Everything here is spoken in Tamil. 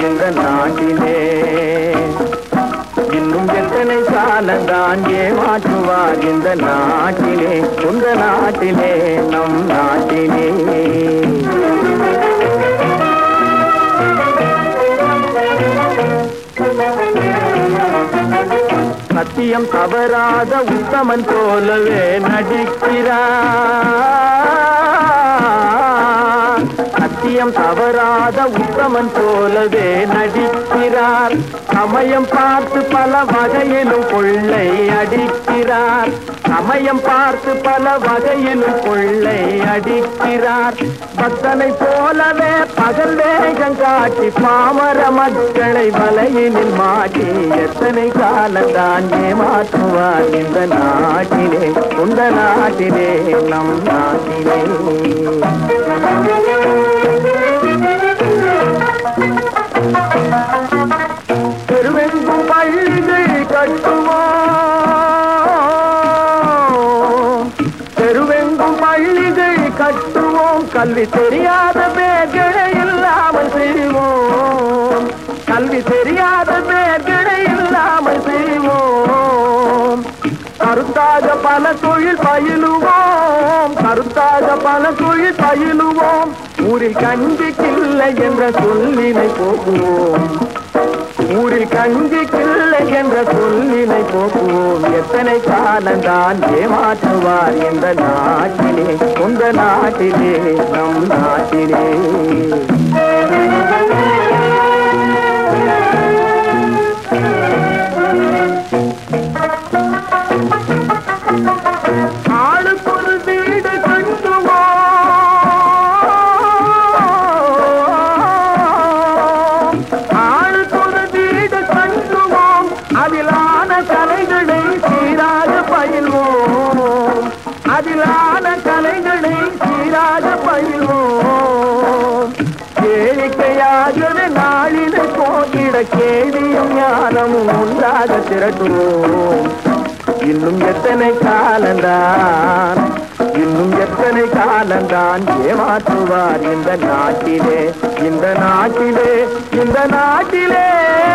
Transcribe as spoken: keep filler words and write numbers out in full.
இந்த நாட்டிலே இன்னும் எத்தனை காலந்தான் ஏமாற்றுவார் இந்த நாட்டிலே உந்த நாட்டிலே நம் நாட்டிலே சத்தியம் தவறாத உத்தமன் போலவே நடிக்கிறார் சத்தியம் தவறாத உத்தமன் போலவே நடிக்கிறார் சமயம் பார்த்து பல வகையிலும் கொள்ளை அடிக்கிறார் சமயம் பார்த்து பல வகையிலும் கொள்ளை அடிக்கிறார் பக்தனை போலவே பகல் வேகம் காட்டி பாமர மக்களை வலையினில் மாட்டி எத்தனை காலந்தான் ஏமாற்றுவார் இந்த நாட்டிலே உந்த நாட்டிலே நம் நாட்டிலே தெருவெங்கும் பள்ளிகள் கட்டுவோம் தெருவெங்கும் பள்ளிகள் கட்டுவோம் கல்வி தெரியாத பேர்களை இல்லாமல் செய்வோம் கல்வி தெரியாத பேர்களை இல்லாமல் செய்வோம் கருத்தாக பல தொழில் பயிலுவோம் கருத்தாக பல தொழில் பயிலுவோம் ஊரில் கஞ்சிக்கில்லை என்ற சொல்லினை போக்குவோம் ஊரில் கஞ்சிக்கில்லை என்ற சொல்லினை போக்குவோம் எத்தனை காலந்தான் ஏமாற்றுவார் இந்த நாட்டிலே உந்த நாட்டிலே நம் நாட்டிலே ஆளுக்கொரு வீடு கட்டுவோம் ஆளுக்கொரு வீடு கட்டுவோம் அதிலான கலைகளை சீராக பயில்வோம் அதிலான கலைகளை சீராக பயில்வோம் கேளிக்கையாகவே நாளினை போக்கிட கேள்வியும் ஞானமும் உண்டாக திரட்டுவோம் இன்னும் எத்தனை காலந்தான் இன்னும் எத்தனை காலந்தான் ஏமாற்றுவார் இந்த நாட்டிலே இந்த நாட்டிலே இந்த நாட்டிலே